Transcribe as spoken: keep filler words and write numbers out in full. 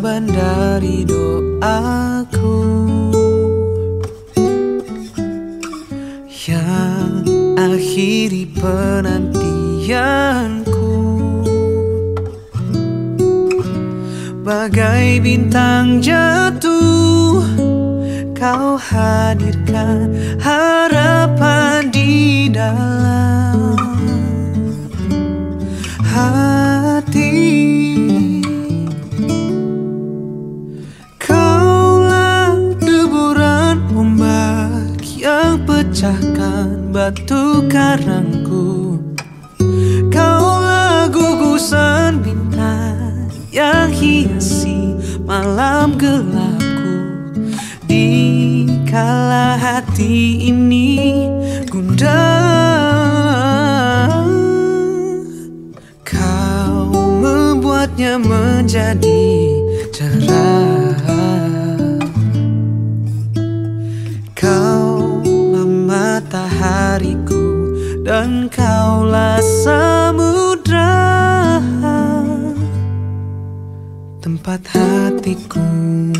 jawaban dari doaku yang akhiri penantianku. Bagai bintang jatuh, kau hadirkan harapan di dalam hati. Kaulah deburan ombak yang pecahkan batu karangku. Kaulah gugusan bintang yang hiasi malam gelapku. Di kala hati ini gundah, kau membuatnya menjadi cerah. Kaulah matahariku dan kaulah samudra, tempat hatiku.